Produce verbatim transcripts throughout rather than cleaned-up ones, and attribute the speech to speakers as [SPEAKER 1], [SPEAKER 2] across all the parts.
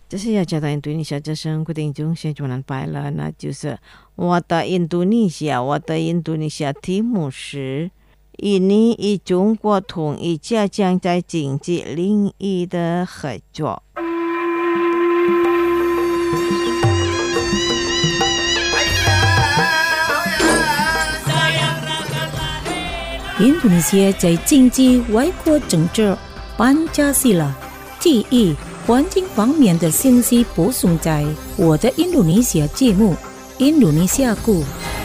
[SPEAKER 1] 这是要讲到印度尼西亚这生固定中先就能拜了，那就是我的印度尼西亚，我的印度尼西亚题目是印尼与中国统一加强在经济领域的合作。
[SPEAKER 2] 印度尼西亚在经济、外交、政治、班加西拉、体育、环境方面的信息播送在我的印度尼西亚节目《印度尼西亚故》。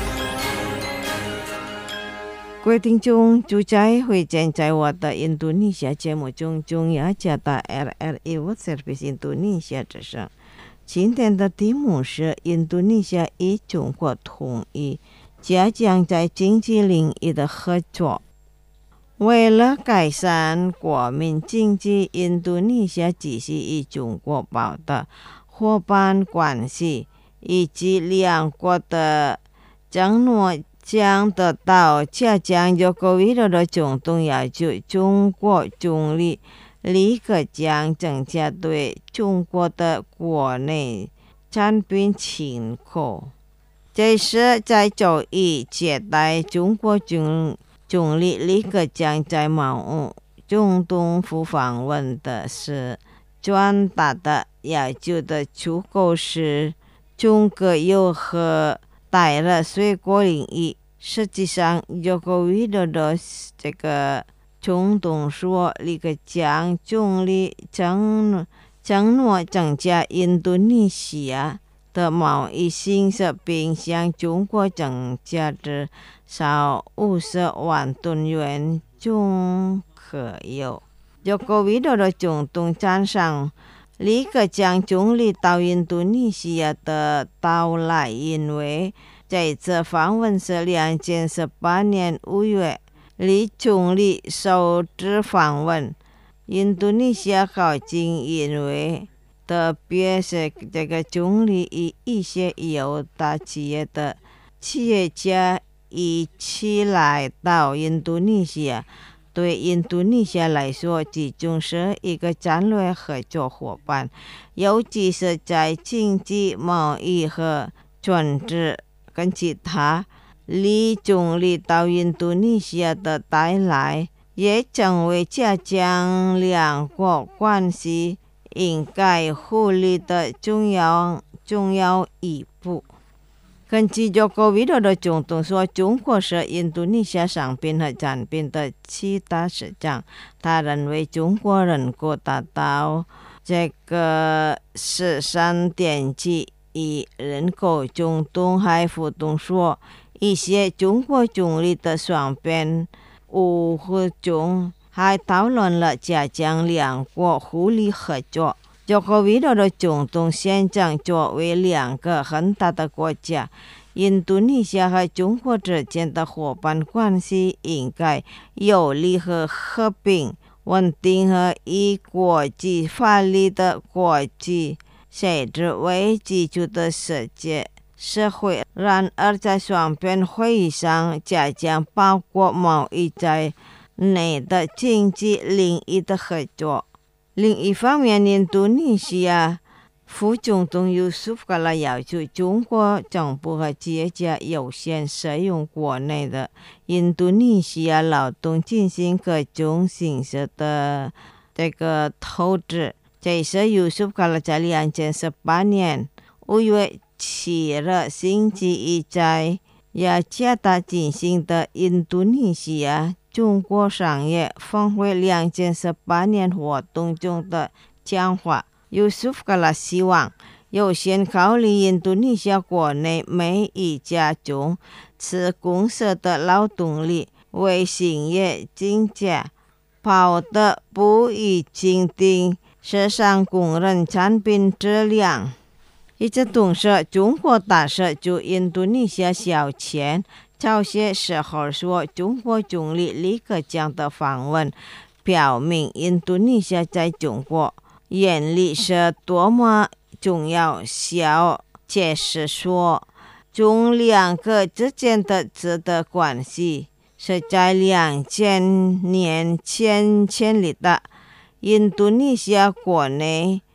[SPEAKER 1] 各位听众，就在会见在我的印度尼西亚节目中，中亚加大 R R A World Service 印度尼西亚之声。今天的题目是印度尼西亚与中国统一加强在经济领域的合作。为了改善国民经济，印度尼西亚继续与中国保的伙伴关系，以及两国的承诺将得到加强。Joko Widodo 总统要求中国总理李克强增加对中国的国内产品进口。这是在周一接待中国总总理李克强在某中东府访问的是传达的要求的出口是中国有和带了水果领域。实际上 Joko Widodo 这个总统说李克强总理承承诺增加印度尼西亚的贸易信息，并向中国增加至少五十万吨元总可有。Joko Widodo 总统赞赏李克强总理到印度尼西亚的到来，因为这次访问是二零一八年五月李总理首次访问印度尼西亚，靠近因为特别是这个总理与一些有大企业的企业家一起来到印度尼西亚，对印度尼西亚来说集中是一个战略合作伙伴，尤其是在经济、贸易和政治跟其他。李总理到印度尼西亚的带来也成为加强两国关系应该互利的重要重要一步。根据 Joko Widodo 总统说，中国是印度尼西亚商品和产品的七大市场。他认为中国人口达到这个十三点七亿人口。中东还互动说，一些中国总理的双边误会中还讨论了加强两国互利合作。Joko Widodo 总统宣讲，作为两个很大的国家，印度尼西亚和中国之间的伙伴关系应该有利和和平、稳定和以国际法律的国际设置为基础的世界社会。然而在双边会议上，加强包括贸易在内的经济领域的合作。另一方面，印度尼西亚副总统 Yusuf Kala 要求中国政府和企业家优先使用国内的印度尼西亚劳动进行各种形式的这个投资。这是 Yusuf Kala 在二零一八年五月七日星期一在雅加达进行的印度尼西亚中国商业峰会二零一八年活动中的讲话。Yusuf Kala 希望优先考虑印度尼西亚国内每一家中持公司的劳动力为兴业竞价，跑得不予鉴定世上公认产品质量。与此同时，中国大使驻印度尼西亚小钱早些时候说，中国总理李克强的访问表明印度尼西亚在中国眼里是多么重要。小解释说，中两个之间的值得关系是在两千年前建立的。印度尼西亚国内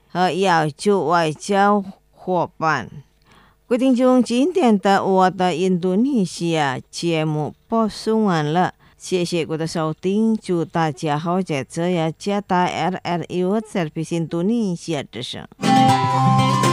[SPEAKER 1] 和亚洲外交伙伴。各位听众，今天的我的印度尼西亚节目播送完了，谢谢各位的收听，祝大家好在这呀，加大 R R U Service 印度尼西亚之声。